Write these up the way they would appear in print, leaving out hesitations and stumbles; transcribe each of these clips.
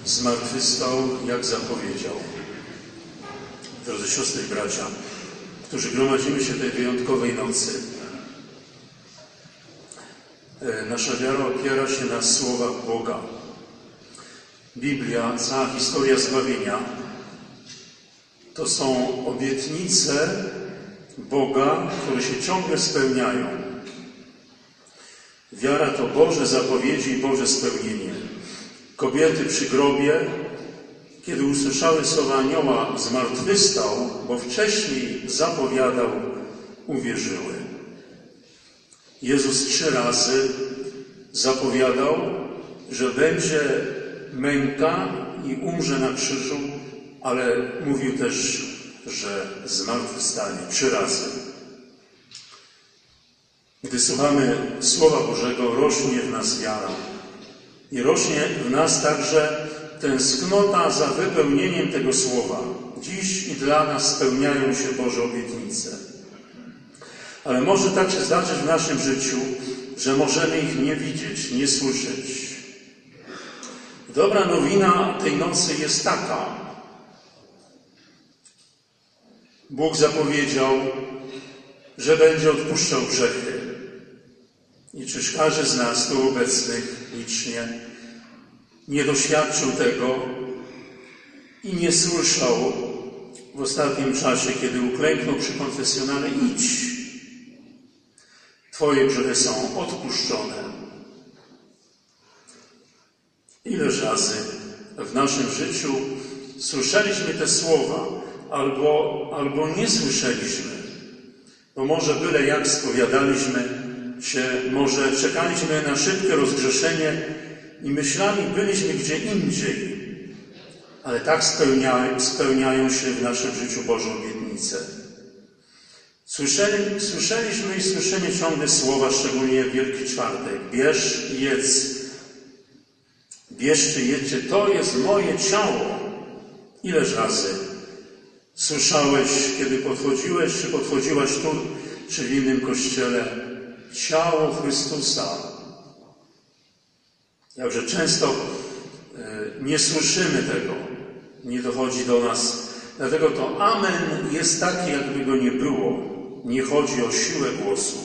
zmartwychwstał, jak zapowiedział. Drodzy siostry i bracia, którzy gromadzimy się tej wyjątkowej nocy, nasza wiara opiera się na słowach Boga. Biblia, cała historia zbawienia, to są obietnice Boga, które się ciągle spełniają. Wiara to Boże zapowiedzi i Boże spełnienie. Kobiety przy grobie, kiedy usłyszały słowa anioła, zmartwychwstał, bo wcześniej zapowiadał, uwierzyły. Jezus 3 razy zapowiadał, że będzie męka i umrze na krzyżu, ale mówił też, że zmartwychwstanie 3 razy. Gdy słuchamy Słowa Bożego, rośnie w nas wiara. I rośnie w nas także tęsknota za wypełnieniem tego Słowa. Dziś i dla nas spełniają się Boże obietnice. Ale może tak się zdarzyć w naszym życiu, że możemy ich nie widzieć, nie słyszeć. Dobra nowina tej nocy jest taka. Bóg zapowiedział, że będzie odpuszczał grzechy. I czyż każdy z nas tu obecnych licznie nie doświadczył tego i nie słyszał w ostatnim czasie, kiedy uklęknął przy konfesjonale: idź, Twoje grzechy są odpuszczone. Ileż razy w naszym życiu słyszeliśmy te słowa, albo nie słyszeliśmy, bo może byle jak spowiadaliśmy się, może czekaliśmy na szybkie rozgrzeszenie i myślami byliśmy gdzie indziej, ale tak spełniają się w naszym życiu Boże obietnice. Słyszeliśmy i słyszymy ciągle słowa, szczególnie w Wielki Czwartek: bierz i jedz. Bierzcie, jedzcie, to jest moje ciało. Ileż razy słyszałeś, kiedy podchodziłeś, czy podchodziłaś tu, czy w innym kościele: ciało Chrystusa. Jakże często nie słyszymy tego, nie dochodzi do nas. Dlatego to amen jest taki, jakby go nie było. Nie chodzi o siłę głosu.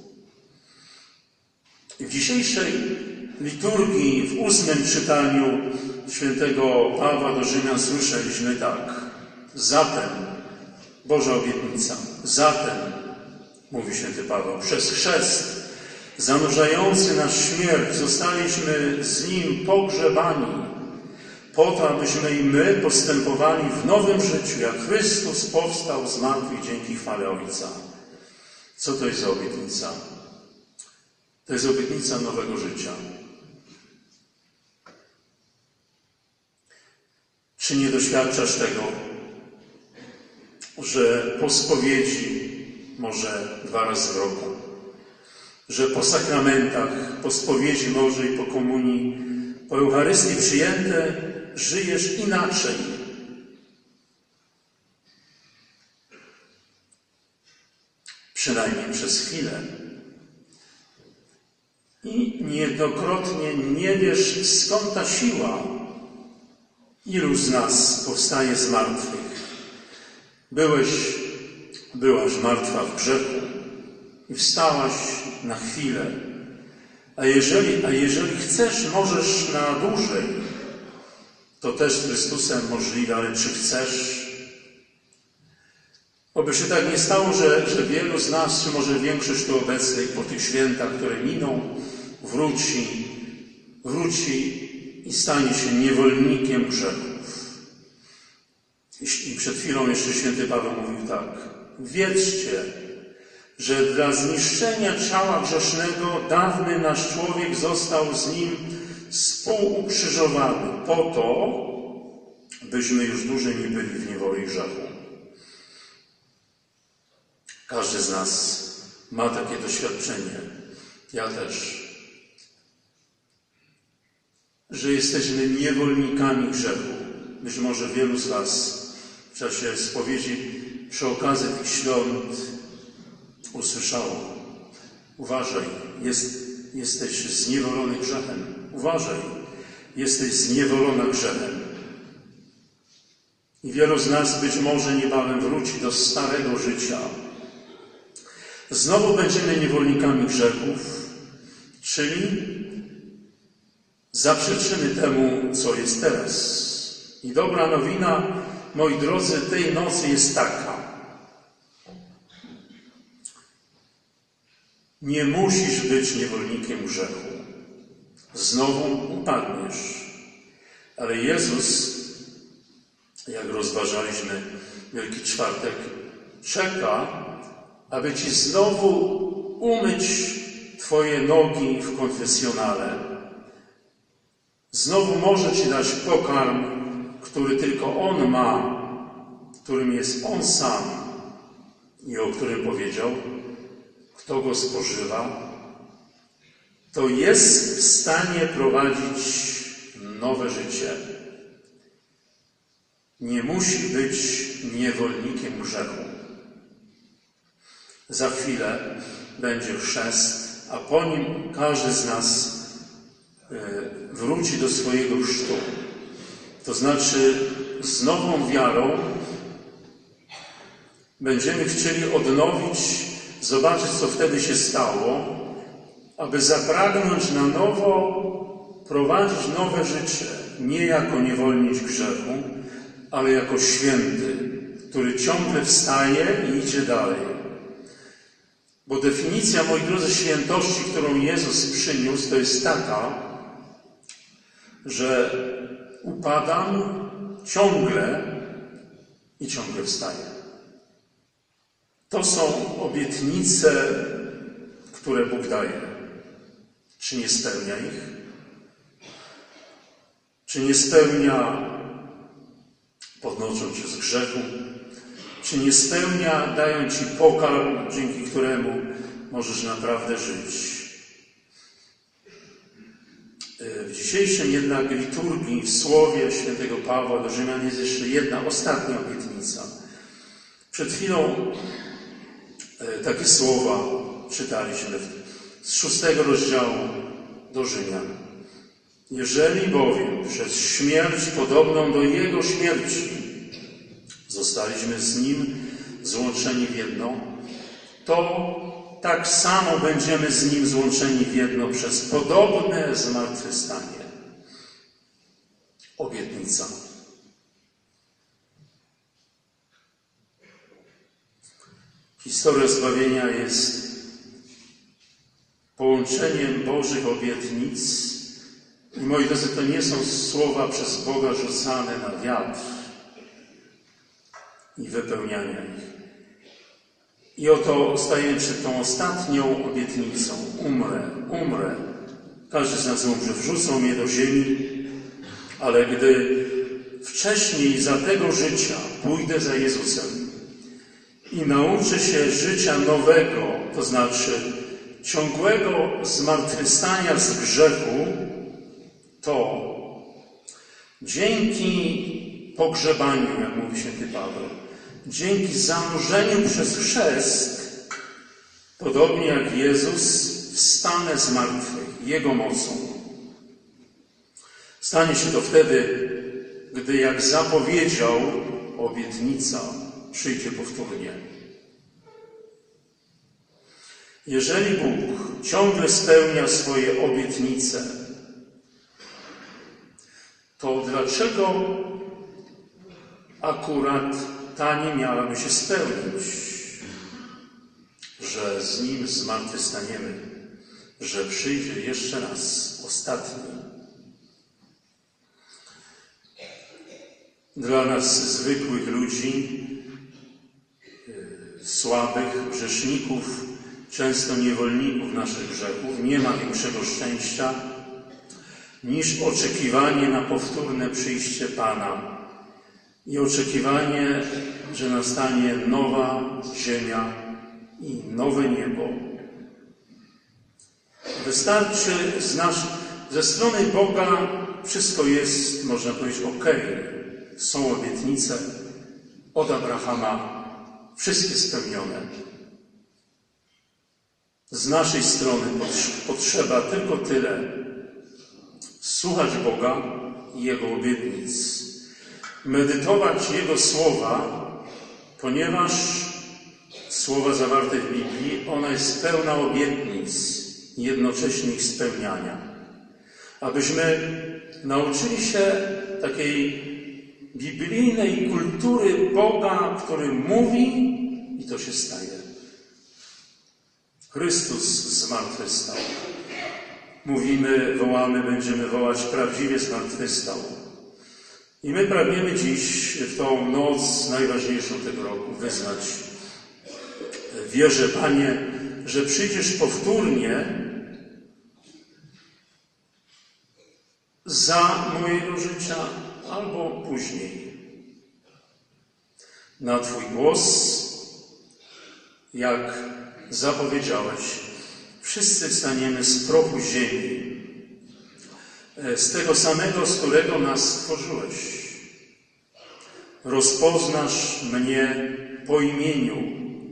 W dzisiejszej liturgii, w 8. czytaniu świętego Pawła do Rzymian słyszeliśmy tak: zatem, Boża obietnica, zatem, mówi święty Paweł, przez chrzest zanurzający nas śmierć zostaliśmy z Nim pogrzebani, po to, abyśmy i my postępowali w nowym życiu, jak Chrystus powstał z martwych dzięki chwale Ojca. Co to jest za obietnica? To jest obietnica nowego życia. Czy nie doświadczasz tego, że po spowiedzi, może 2 razy w roku, że po sakramentach, po spowiedzi Bożej, po komunii, po Eucharystii przyjęte, żyjesz inaczej? Przynajmniej przez chwilę. I niejednokrotnie nie wiesz, skąd ta siła. Ilu z nas powstaje z martwych? Byłaś martwa w grzechu i wstałaś na chwilę. A jeżeli chcesz, możesz na dłużej. To też z Chrystusem możliwe, ale czy chcesz? Oby się tak nie stało, że wielu z nas, czy może większość tu obecnych po tych świętach, które miną, wróci i stanie się niewolnikiem grzechów. I przed chwilą jeszcze święty Paweł mówił tak: wiedzcie, że dla zniszczenia ciała grzesznego dawny nasz człowiek został z nim współukrzyżowany, po to, byśmy już dłużej nie byli w niewoli grzechu. Każdy z nas ma takie doświadczenie. Ja też. Że jesteśmy niewolnikami grzechu. Być może wielu z was w czasie spowiedzi przy okazji tych świąt usłyszało: uważaj, jesteś zniewolony grzechem. Uważaj, jesteś zniewolona grzechem. I wielu z nas być może niebawem wróci do starego życia. Znowu będziemy niewolnikami grzechów, czyli zaprzeczymy temu, co jest teraz. I dobra nowina, moi drodzy, tej nocy jest taka. Nie musisz być niewolnikiem grzechu. Znowu upadniesz. Ale Jezus, jak rozważaliśmy Wielki Czwartek, czeka, aby Ci znowu umyć Twoje nogi w konfesjonale. Znowu może Ci dać pokarm, który tylko On ma, którym jest On sam i o którym powiedział, kto go spożywa, to jest w stanie prowadzić nowe życie. Nie musi być niewolnikiem grzechu. Za chwilę będzie chrzest, a po nim każdy z nas wróci do swojego chrztu. To znaczy z nową wiarą będziemy chcieli odnowić, zobaczyć, co wtedy się stało, aby zapragnąć na nowo prowadzić nowe życie, nie jako niewolnik grzechu, ale jako święty, który ciągle wstaje i idzie dalej. Bo definicja, moi drodzy, świętości, którą Jezus przyniósł, to jest taka, że upadam ciągle i ciągle wstaję. To są obietnice, które Bóg daje. Czy nie spełnia ich? Czy nie spełnia, podnosząc Cię z grzechu? Czy nie spełnia, dają Ci pokarm, dzięki któremu możesz naprawdę żyć? W dzisiejszym jednak liturgii, w słowie świętego Pawła do Rzymian jest jeszcze jedna, ostatnia obietnica. Przed chwilą takie słowa czytaliśmy z 6 rozdziału do Rzymian. Jeżeli bowiem przez śmierć podobną do Jego śmierci zostaliśmy z Nim złączeni w jedno, to tak samo będziemy z Nim złączeni w jedno przez podobne zmartwychwstanie. Obietnica. Historia zbawienia jest połączeniem Bożych obietnic. I moi drodzy, to nie są słowa przez Boga rzucane na wiatr i wypełniania ich. I oto stajemy przed tą ostatnią obietnicą. Umrę. Każdy z nas umrze. Wrzucą mnie do ziemi, ale gdy wcześniej za tego życia pójdę za Jezusem i nauczę się życia nowego, to znaczy ciągłego zmartwychwstania z grzechu, to dzięki pogrzebaniu, jak mówi święty Paweł, dzięki zanurzeniu przez chrzest, podobnie jak Jezus, wstanę z martwych Jego mocą. Stanie się to wtedy, gdy jak zapowiedział obietnica, przyjdzie powtórnie. Jeżeli Bóg ciągle spełnia swoje obietnice, to dlaczego akurat ta nie miałaby się spełnić? Że z Nim zmartwychwstaniemy, że przyjdzie jeszcze raz, ostatni. Dla nas zwykłych ludzi, słabych, grzeszników, często niewolników naszych grzechów, nie ma większego szczęścia niż oczekiwanie na powtórne przyjście Pana i oczekiwanie, że nastanie nowa ziemia i nowe niebo. Wystarczy ze strony Boga wszystko jest, można powiedzieć, okej. Są obietnice od Abrahama, wszystkie spełnione. Z naszej strony potrzeba tylko tyle: słuchać Boga i Jego obietnic. Medytować Jego słowa, ponieważ słowa zawarte w Biblii, ona jest pełna obietnic i jednocześnie ich spełniania. Abyśmy nauczyli się takiej biblijnej kultury Boga, który mówi i to się staje. Chrystus zmartwychwstał. Mówimy, wołamy, będziemy wołać, prawdziwie zmartwychwstał. I my pragniemy dziś, w tą noc najważniejszą tego roku, wyznać: wierzę, Panie, że przyjdziesz powtórnie za mojego życia albo później. Na Twój głos, jak zapowiedziałeś, wszyscy wstaniemy z prochu ziemi, z tego samego, z którego nas stworzyłeś. Rozpoznasz mnie po imieniu.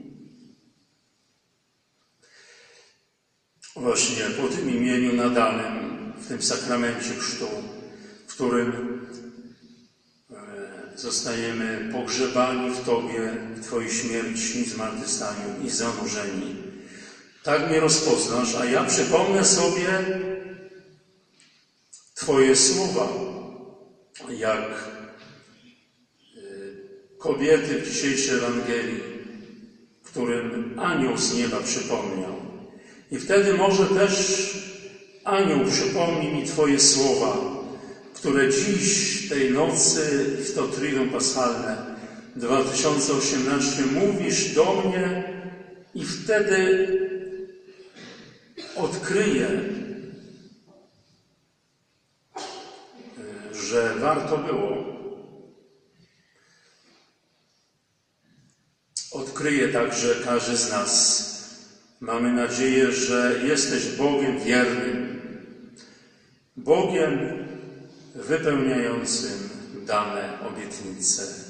Właśnie po tym imieniu nadanym w tym sakramencie chrztu, w którym zostajemy pogrzebani w Tobie, w Twojej śmierci, zmartwychwstaniu i zanurzeni. Tak mnie rozpoznasz, a ja przypomnę sobie Twoje słowa, jak kobiety w dzisiejszej Ewangelii, którym anioł z nieba przypomniał. I wtedy może też anioł przypomni mi Twoje słowa, które dziś, tej nocy, w to Triduum Paschalne 2018 mówisz do mnie i wtedy odkryję, że warto było. Odkryje także każdy z nas. Mamy nadzieję, że jesteś Bogiem wiernym, Bogiem wypełniającym dane obietnice.